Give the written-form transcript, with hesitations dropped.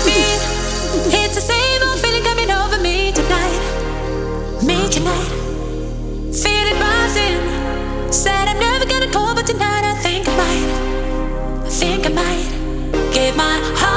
mean? It's the same old feeling coming over me tonight. Me tonight. Feel it rising. Said I'm never gonna call, but tonight I think I might. I think I might give my heart.